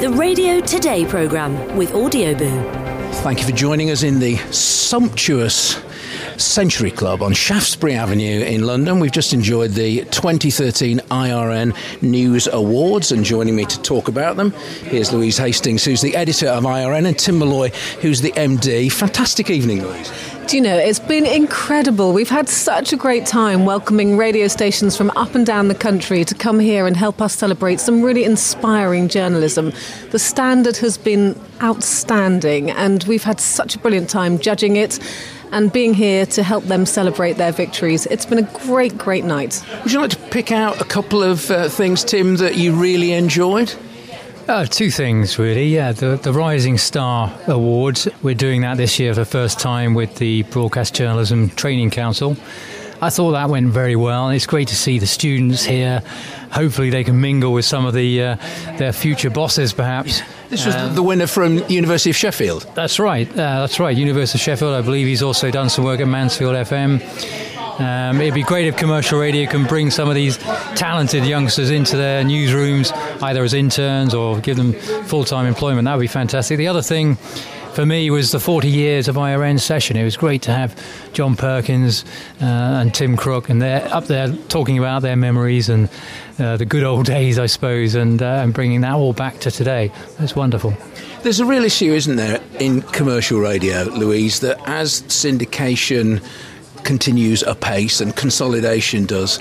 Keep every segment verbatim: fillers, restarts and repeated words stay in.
The Radio Today programme with Audioboo. Thank you for joining us in the sumptuous Century Club on Shaftesbury Avenue in London. We've just enjoyed the twenty thirteen I R N News Awards, and joining me to talk about them, here's Louise Hastings, who's the editor of I R N, and Tim Malloy, who's the M D. Fantastic evening, Louise. Do you know, it's been incredible. We've had such a great time welcoming radio stations from up and down the country to come here and help us celebrate some really inspiring journalism. The standard has been outstanding, and we've had such a brilliant time judging it and being here to help them celebrate their victories. It's been a great, great night. Would you like to pick out a couple of uh, things, Tim, that you really enjoyed? Uh, two things, really. Yeah, the, the Rising Star Awards. We're doing that this year for the first time with the Broadcast Journalism Training Council. I thought that went very well. It's great to see the students here. Hopefully they can mingle with some of the uh, their future bosses, perhaps. This was um, the winner from University of Sheffield. That's right. Uh, that's right. University of Sheffield. I believe he's also done some work at Mansfield F M. Um, it'd be great if commercial radio can bring some of these talented youngsters into their newsrooms, either as interns or give them full-time employment. That would be fantastic. The other thing for me was the forty years of I R N session. It was great to have John Perkins uh, and Tim Crook, and they're up there talking about their memories and uh, the good old days, I suppose, and, uh, and bringing that all back to today. It's wonderful. There's a real issue, isn't there, in commercial radio, Louise, that as syndication continues apace and consolidation does,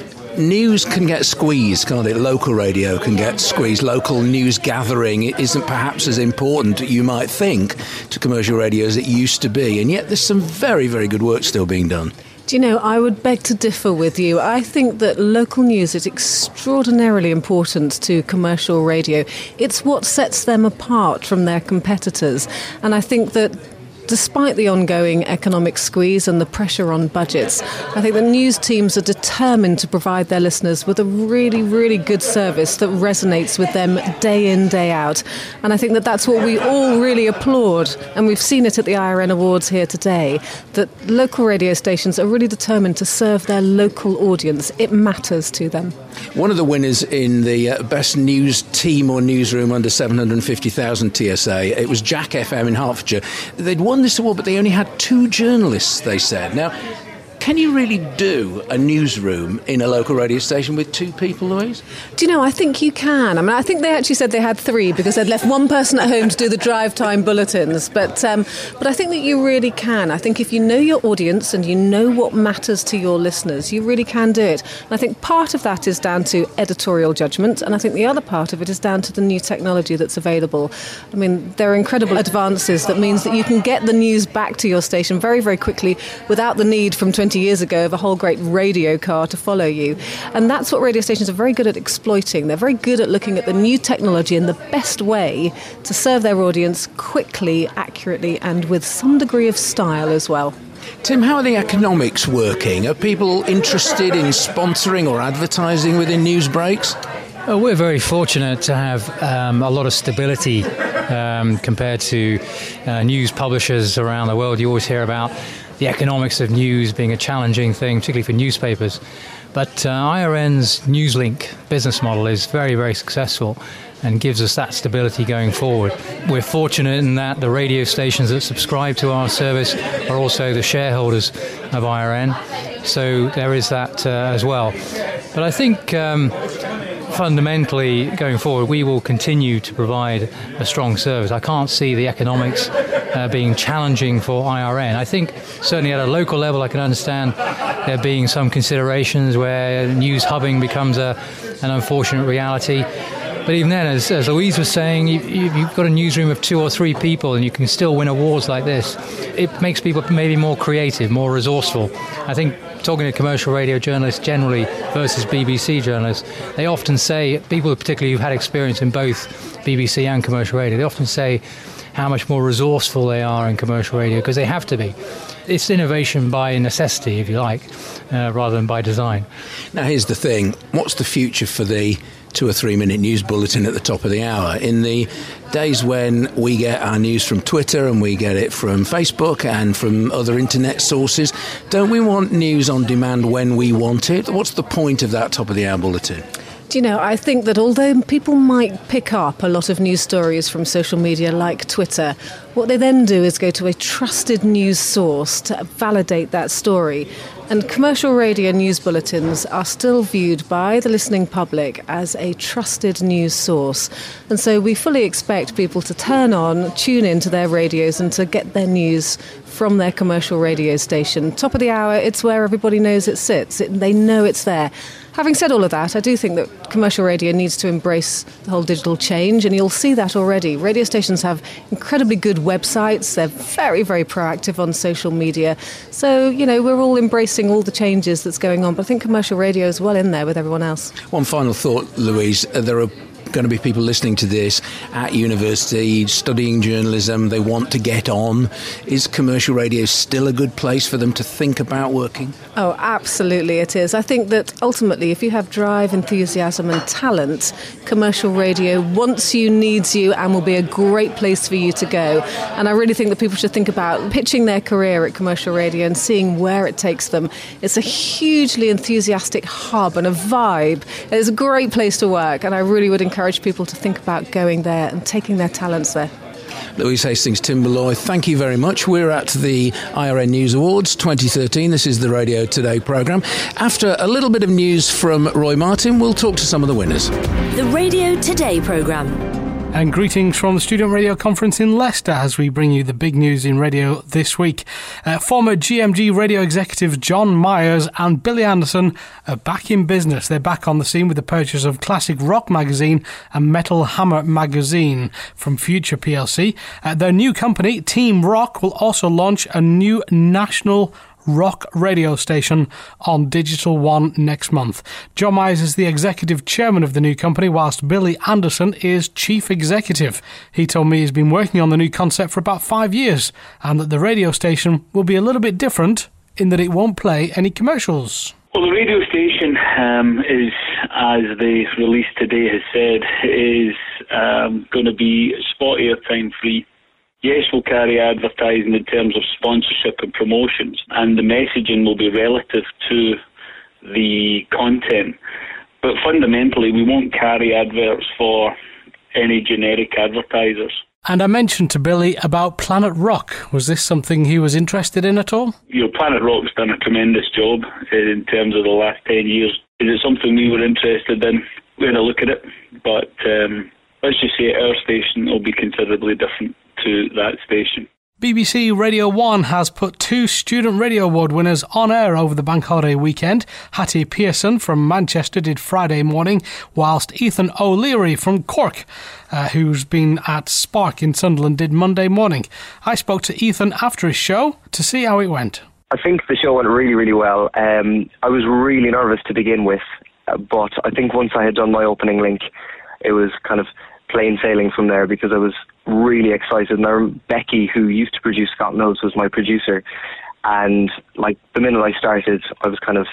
news can get squeezed, can't it? Local radio can get squeezed. Local news gathering isn't perhaps as important, you might think, to commercial radio as it used to be, and yet there's some very, very good work still being done. Do you know, I would beg to differ with you. I think that local news is extraordinarily important to commercial radio. It's what sets them apart from their competitors, and I think that despite the ongoing economic squeeze and the pressure on budgets, I think the news teams are determined to provide their listeners with a really, really good service that resonates with them day in, day out. And I think that that's what we all really applaud. And we've seen it at the I R N Awards here today, that local radio stations are really determined to serve their local audience. It matters to them. One of the winners in the uh, best news team or newsroom under seven hundred fifty thousand T S A, it was Jack F M in Hertfordshire. They'd won this award, but they only had two journalists, they said. Now, can you really do a newsroom in a local radio station with two people, Louise? Do you know, I think you can. I mean, I think they actually said they had three because they'd left one person at home to do the drive time bulletins. But um, but I think that you really can. I think if you know your audience and you know what matters to your listeners, you really can do it. And I think part of that is down to editorial judgment, and I think the other part of it is down to the new technology that's available. I mean, there are incredible advances that means that you can get the news back to your station very, very quickly without the need from twenty years ago of a whole great radio car to follow you. And that's what radio stations are very good at exploiting. They're very good at looking at the new technology and the best way to serve their audience quickly, accurately, and with some degree of style as well. Tim, how are the economics working? Are people interested in sponsoring or advertising within news breaks? Uh, we're very fortunate to have um, a lot of stability um, compared to uh, news publishers around the world. You always hear about the economics of news being a challenging thing, particularly for newspapers. But uh, I R N's Newslink business model is very, very successful and gives us that stability going forward. We're fortunate in that the radio stations that subscribe to our service are also the shareholders of I R N, so there is that uh, as well. But I think um, fundamentally going forward we will continue to provide a strong service. I can't see the economics uh, being challenging for I R N. I think certainly at a local level I can understand there being some considerations where news hubbing becomes a, an unfortunate reality. But even then, as, as Louise was saying, you, you've got a newsroom of two or three people and you can still win awards like this. It makes people maybe more creative, more resourceful. I think talking to commercial radio journalists generally versus B B C journalists, they often say, people particularly who've had experience in both B B C and commercial radio, they often say how much more resourceful they are in commercial radio because they have to be. It's innovation by necessity, if you like, uh, rather than by design. Now, here's the thing. What's the future for the two or three minute news bulletin at the top of the hour? In the days when we get our news from Twitter and we get it from Facebook and from other internet sources, don't we want news on demand when we want it? What's the point of that top of the hour bulletin? Do you know, I think that although people might pick up a lot of news stories from social media like Twitter, what they then do is go to a trusted news source to validate that story. And commercial radio news bulletins are still viewed by the listening public as a trusted news source. And so we fully expect people to turn on, tune into their radios and to get their news from their commercial radio station. Top of the hour, it's where everybody knows it sits. It, they know it's there. Having said all of that, I do think that commercial radio needs to embrace the whole digital change, and you'll see that already. Radio stations have incredibly good websites. They're very, very proactive on social media. So, you know, we're all embracing all the changes that's going on, but I think commercial radio is well in there with everyone else. One final thought, Louise. There are going to be people listening to this at university, studying journalism. They want to get on. Is commercial radio still a good place for them to think about working? Oh, absolutely it is. I think that ultimately, if you have drive, enthusiasm and talent, commercial radio wants you, needs you, and will be a great place for you to go. And I really think that people should think about pitching their career at commercial radio and seeing where it takes them. It's a hugely enthusiastic hub and a vibe. It's a great place to work, and I really would encourage people to think about going there and taking their talents there. Louise Hastings-Timberloy, thank you very much. We're at the I R N News Awards twenty thirteen. This is the Radio Today programme. After a little bit of news from Roy Martin, we'll talk to some of the winners. The Radio Today programme. And greetings from the Student Radio Conference in Leicester as we bring you the big news in radio this week. Uh, former G M G radio executives John Myers and Billy Anderson are back in business. They're back on the scene with the purchase of Classic Rock magazine and Metal Hammer magazine from Future P L C. Uh, their new company, Team Rock, will also launch a new national rock radio station on Digital One next month. John Myers is the executive chairman of the new company, whilst Billy Anderson is chief executive. He told me he's been working on the new concept for about five years and that the radio station will be a little bit different in that it won't play any commercials. Well, the radio station um, is, as the release today has said, is um, going to be spot airtime free. Yes, we'll carry advertising in terms of sponsorship and promotions, and the messaging will be relative to the content. But fundamentally, we won't carry adverts for any generic advertisers. And I mentioned to Billy about Planet Rock. Was this something he was interested in at all? You know, Planet Rock's done a tremendous job in terms of the last ten years. Is it something we were interested in? We had a look at it, but um, let's just say our station will be considerably different to that station. B B C Radio one has put two Student Radio Award winners on air over the bank holiday weekend. Hattie Pearson from Manchester did Friday morning, whilst Ethan O'Leary from Cork, uh, who's been at Spark in Sunderland, did Monday morning. I spoke to Ethan after his show to see how it went. I think the show went really, really well. Um, I was really nervous to begin with, uh, but I think once I had done my opening link, it was kind of plain sailing from there because I was really excited. And I remember Becky, who used to produce Scott Knows, was my producer. And like the minute I started, I was kind of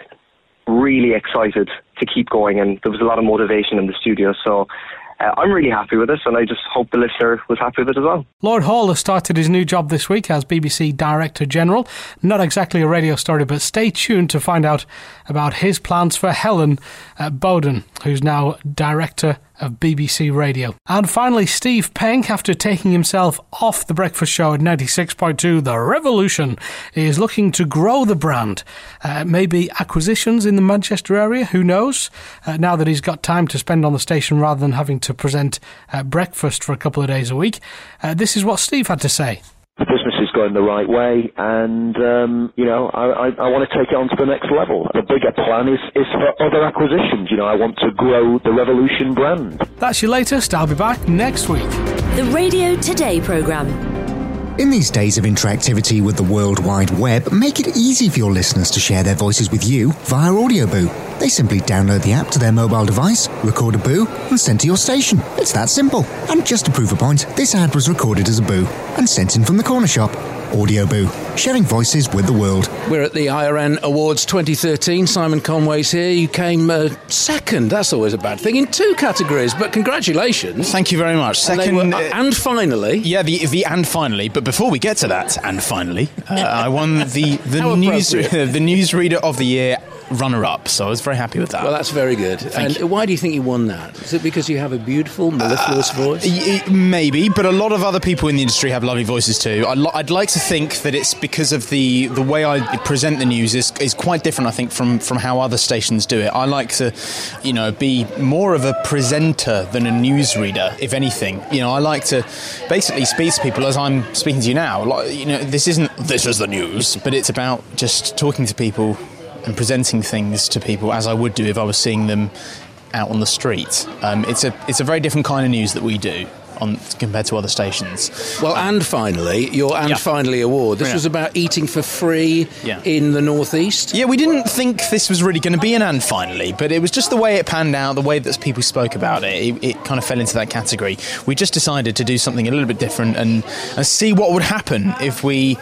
really excited to keep going. And there was a lot of motivation in the studio. So uh, I'm really happy with this, and I just hope the listener was happy with it as well. Lord Hall has started his new job this week as B B C Director General. Not exactly a radio story, but stay tuned to find out about his plans for Helen uh, Bowden, who's now Director of B B C Radio. And finally, Steve Penk, after taking himself off the breakfast show at ninety-six point two, The Revolution, is looking to grow the brand. Uh, maybe acquisitions in the Manchester area, who knows? Uh, now that he's got time to spend on the station rather than having to present uh, breakfast for a couple of days a week. Uh, this is what Steve had to say. The business is going the right way, and um, you know, I, I, I want to take it on to the next level. The bigger plan is, is for other acquisitions. You know, I want to grow the Revolution brand. That's your latest. I'll be back next week. The Radio Today programme. In these days of interactivity with the World Wide Web, make it easy for your listeners to share their voices with you via Audioboo. They simply download the app to their mobile device, record a boo, and send to your station. It's that simple. And just to prove a point, this ad was recorded as a boo and sent in from the corner shop. Audioboo, sharing voices with the world. We're at the I R N Awards twenty thirteen. Simon Conway's here. You came uh, second. That's always a bad thing in two categories, but congratulations. Thank you very much. Second, and, were, uh, and finally, yeah, the the and finally. But before we get to that, and finally, uh, I won the the news the newsreader of the year runner-up, so I was very happy with that. Well, that's very good. Thank and you. Why do you think you won that? Is it because you have a beautiful, mellifluous uh, voice? Y- maybe, but a lot of other people in the industry have lovely voices too. I'd, li- I'd like to think that it's because of the, the way I present the news is, is quite different, I think, from, from how other stations do it. I like to, you know, be more of a presenter than a newsreader, if anything. You know, I like to basically speak to people as I'm speaking to you now. Like, you know, this isn't this is the news, but it's about just talking to people and presenting things to people as I would do if I was seeing them out on the street. Um, it's a it's a very different kind of news that we do on compared to other stations. Well, and finally, your And Yeah. Finally award. This Yeah. was about eating for free Yeah. in the Northeast. Yeah, we didn't think this was really going to be an And Finally, but it was just the way it panned out, the way that people spoke about it. It, it kind of fell into that category. We just decided to do something a little bit different and, and see what would happen if we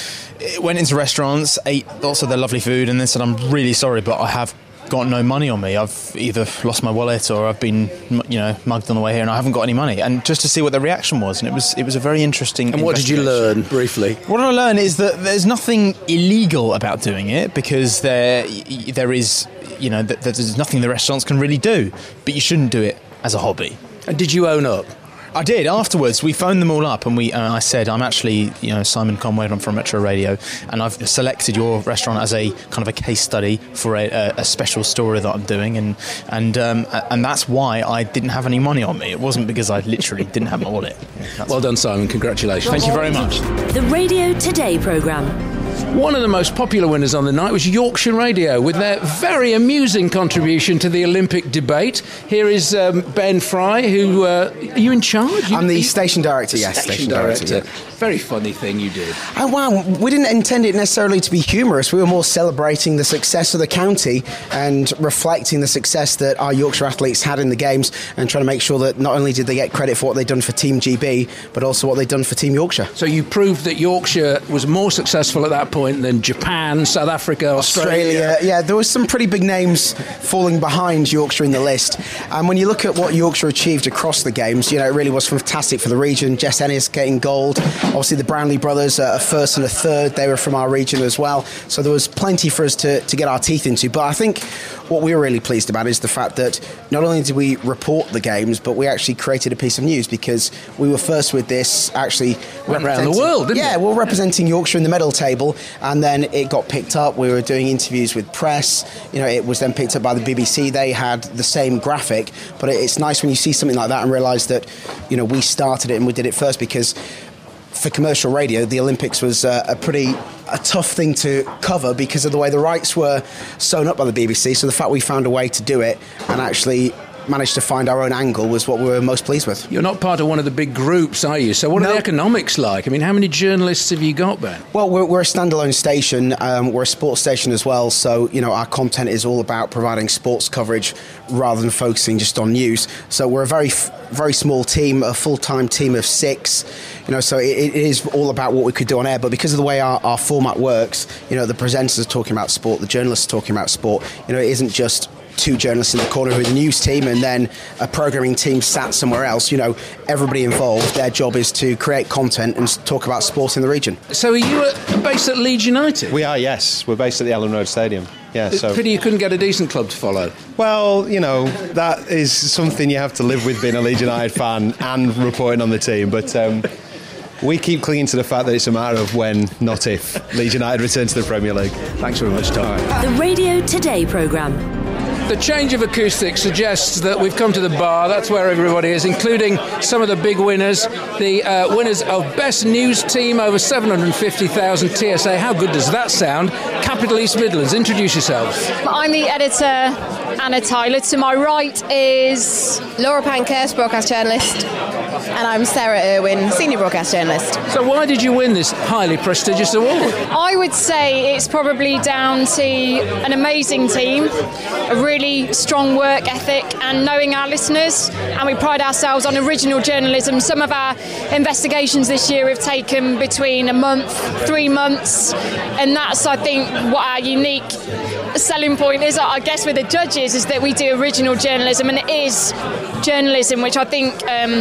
went into restaurants, ate lots of their lovely food, and then said, I'm really sorry, but I have got no money on me. I've either lost my wallet or I've been, you know, mugged on the way here and I haven't got any money. And just to see what the reaction was, and it was it was a very interesting. And what did you learn, briefly? What I learned is that there's nothing illegal about doing it, because there there is, you know, that there's nothing the restaurants can really do, but you shouldn't do it as a hobby. And did you own up? I did. Afterwards, we phoned them all up, and we. Uh, I said, "I'm actually, you know, Simon Conway. I'm from Metro Radio, and I've selected your restaurant as a kind of a case study for a, a, a special story that I'm doing, and and um, and that's why I didn't have any money on me. It wasn't because I literally didn't have my wallet." That's well done, Simon. Congratulations. Thank you very much. The Radio Today programme. One of the most popular winners on the night was Yorkshire Radio, with their very amusing contribution to the Olympic debate. Here is um, Ben Fry, who... Uh, are you in charge? You, I'm the station director, yes. Station, station director. director yeah. Very funny thing you did. Oh, wow. We didn't intend it necessarily to be humorous. We were more celebrating the success of the county and reflecting the success that our Yorkshire athletes had in the games, and trying to make sure that not only did they get credit for what they'd done for Team G B, but also what they'd done for Team Yorkshire. So you proved that Yorkshire was more successful at that point than Japan, South Africa, Australia. Australia. Yeah, there was some pretty big names falling behind Yorkshire in the list. And when you look at what Yorkshire achieved across the games, you know, it really was fantastic for the region. Jess Ennis getting gold. Obviously, the Brownlee brothers, uh, a first and a third, they were from our region as well. So there was plenty for us to, to get our teeth into. But I think what we were really pleased about is the fact that not only did we report the games, but we actually created a piece of news, because we were first with this actually went around the world, didn't yeah, it? we we're representing Yorkshire in the medal table, and then it got picked up. We were doing interviews with press. You know, it was then picked up by the B B C. They had the same graphic, but it's nice when you see something like that and realise that, you know, we started it and we did it first, because for commercial radio, the Olympics was uh, a pretty a tough thing to cover because of the way the rights were sewn up by the B B C. So the fact we found a way to do it and actually managed to find our own angle was what we were most pleased with. You're not part of one of the big groups, are you? So what no. are the economics like? I mean, how many journalists have you got, Ben? Well, we're, we're a standalone station. Um, we're a sports station as well. So, you know, our content is all about providing sports coverage rather than focusing just on news. So we're a very, very small team, a full-time team of six. You know, so it, it is all about what we could do on air. But because of the way our, our format works, you know, the presenters are talking about sport, the journalists are talking about sport. You know, it isn't just two journalists in the corner with the news team and then a programming team sat somewhere else. You know, everybody involved, their job is to create content and talk about sport in the region. So are you at, based at Leeds United? We are, yes. We're based at the Ellen Road Stadium. Yeah, it's so pity you couldn't get a decent club to follow. Well, you know, that is something you have to live with, being a Leeds United fan and reporting on the team. But um, we keep clinging to the fact that it's a matter of when, not if, Leeds United return to the Premier League. Thanks very much, Tom. The Radio Today programme. The change of acoustics suggests that we've come to the bar. That's where everybody is, including some of the big winners. The uh, winners of Best News Team, over seven hundred fifty thousand T S A. How good does that sound? Capital East Midlands, introduce yourselves. I'm the editor, Anna Tyler. To my right is Laura Pankhurst, broadcast journalist. And I'm Sarah Irwin, senior broadcast journalist. So why did you win this highly prestigious award? I would say it's probably down to an amazing team, a really strong work ethic and knowing our listeners, and we pride ourselves on original journalism. Some of our investigations this year have taken between a month, three months, and that's, I think, what our unique selling point is, I guess, with the judges, is that we do original journalism, and it is journalism which I think um, is somewhat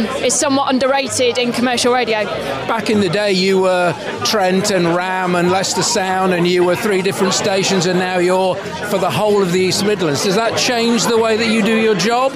somewhat underrated in commercial radio. Back in the day, you were Trent and Ram and Leicester Sound, and you were three different stations, and now you're for the whole of the East Midlands. Does that change the way that you do your job?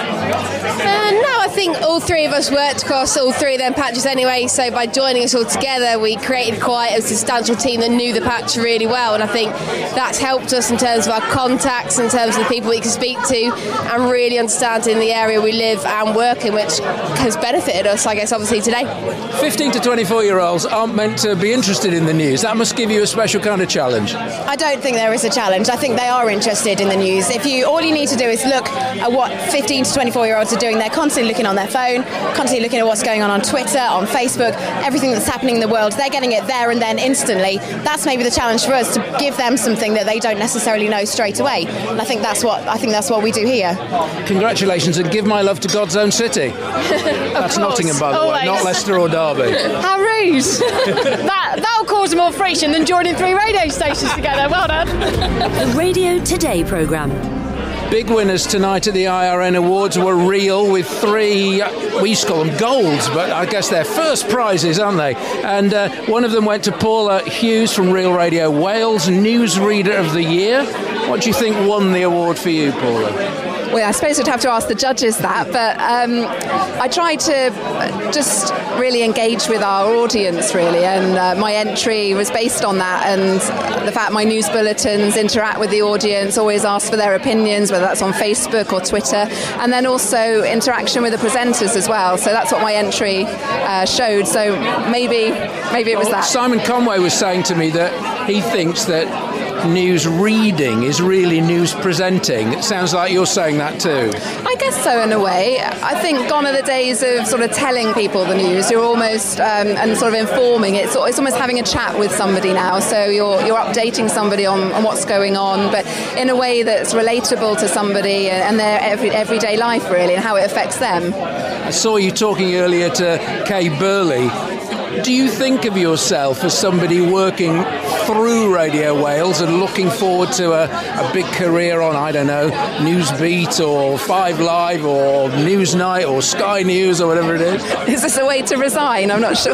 Uh, no, I think all three of us worked across all three of them patches anyway, so by joining us all together we created quite a substantial team that knew the patch really well, and I think that's helped us in terms of our contacts, in terms of the people we can speak to, and really understanding the area we live and work in, which has benefited us, I guess, obviously today. fifteen to twenty-four year olds aren't meant to be interested in the news. That must give you a special kind of challenge. I don't think there is a challenge. I think they are interested in the news. If you, all you need to do is look at what fifteen to twenty-four year olds are doing. They're constantly looking on their phone, constantly looking at what's going on on Twitter, on Facebook, everything that's happening in the world. They're getting it there and then instantly. That's maybe the challenge for us, to give them something that they don't necessarily know straight away. And I think that's what I think that's what we do here. Congratulations, and give my love to God's own city. That's Nottingham, by the Always. way, not Leicester or Derby. How rude! that, that'll cause more friction than joining three radio stations together. Well done. The Radio Today programme. Big winners tonight at the I R N Awards were Real, with three, we used to call them golds, but I guess they're first prizes, aren't they? And uh, one of them went to Paula Hughes from Real Radio Wales, Newsreader of the Year. What do you think won the award for you, Paula? Well, I suppose we'd have to ask the judges that, but um, I tried to just really engage with our audience, really, and uh, my entry was based on that, and the fact my news bulletins interact with the audience, always ask for their opinions, whether that's on Facebook or Twitter, and then also interaction with the presenters as well. So that's what my entry uh, showed. So maybe, maybe it was well, that. Simon Conway was saying to me that he thinks that news reading is really news presenting. It sounds like you're saying that too. I guess so, in a way. I think gone are the days of sort of telling people the news. You're almost um, and sort of informing. It's it's almost having a chat with somebody now. So you're you're updating somebody on, on what's going on, but in a way that's relatable to somebody and their every, everyday life, really, and how it affects them. I saw you talking earlier to Kay Burley. Do you think of yourself as somebody working through Radio Wales and looking forward to a, a big career on, I don't know, Newsbeat or Five Live or Newsnight or Sky News or whatever it is? Is this a way to resign? I'm not sure.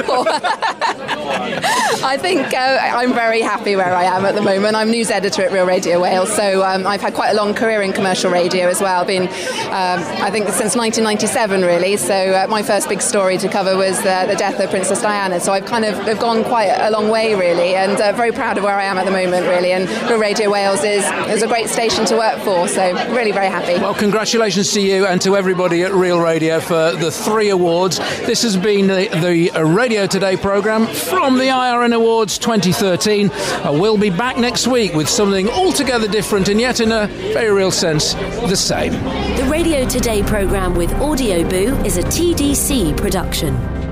I think uh, I'm very happy where I am at the moment. I'm news editor at Real Radio Wales, so um, I've had quite a long career in commercial radio as well. Been, um, I think, since nineteen ninety-seven, really. So uh, my first big story to cover was uh, the death of Princess Diana. So I've kind of I've gone quite a long way, really, and uh, very proud of where I am at the moment, really. And Real Radio Wales is, is a great station to work for, so really very happy. Well, congratulations to you and to everybody at Real Radio for the three awards. This has been the, the Radio Today programme from the I R N Awards twenty thirteen. Uh, we'll be back next week with something altogether different and yet in a very real sense the same. The Radio Today programme with Audio Boo is a T D C production.